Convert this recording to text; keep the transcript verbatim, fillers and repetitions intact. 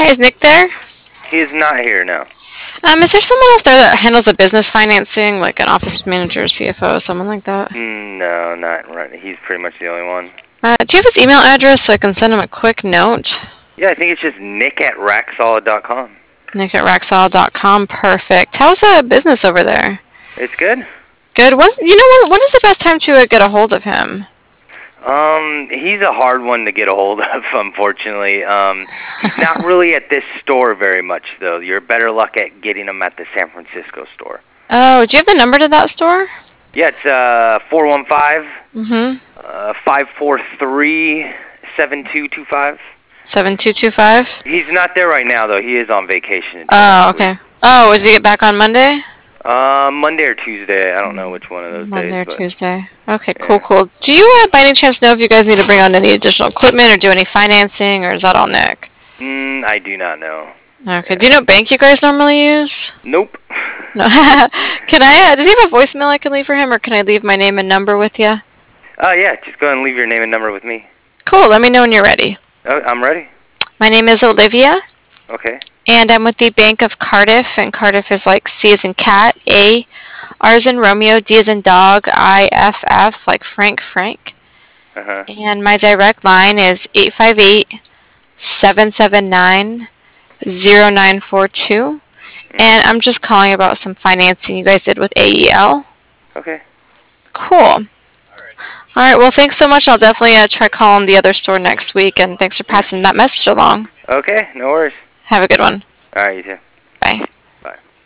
Is Nick there? He is not here, no. Um, is there someone else there that handles the business financing, like an office manager, C F O, someone like that? No, not right. He's pretty much the only one. Uh, do you have his email address so I can send him a quick note? Yeah, I think it's just nick at racksolid dot com. Nick at racksolid dot com. Perfect. How's the business over there? It's good. Good. When's, you know, when, when is the best time to uh, get a hold of him? Um, he's a hard one to get a hold of, unfortunately. Um, he's not really at this store very much, though. You're better luck at getting him at the San Francisco store. Oh, do you have the number to that store? Yeah, it's uh four one five, Mm-hmm. uh, five four three, seven two two five. seven two two five? He's not there right now, though. He is on vacation. Oh, okay. Week. Oh, is he get back on Monday? Uh, Monday or Tuesday. I don't know which one of those Monday days. Monday or but, Tuesday. Okay, yeah. cool, cool. Do you, uh, by any chance, know if you guys need to bring on any additional equipment or do any financing, or is that all Nick? Mm, I do not know. Okay. Yeah. Do you know what bank you guys normally use? Nope. No. Can I, uh, does he have a voicemail I can leave for him, or can I leave my name and number with you? Oh, uh, yeah. Just go ahead and leave your name and number with me. Cool. Let me know when you're ready. Oh, I'm ready. My name is Olivia. Okay. And I'm with the Bank of Cardiff, and Cardiff is like C as in cat, A, R as in Romeo, D as in dog, I, F, F, like Frank, Frank. Uh-huh. And my direct line is eight five eight, seven seven nine, zero nine four two. And I'm just calling about some financing you guys did with A E L. Okay. Cool. All right, well, thanks so much. I'll definitely uh, try calling the other store next week, and thanks for passing that message along. Okay, no worries. Have a good one. All right, you too. Bye. Bye.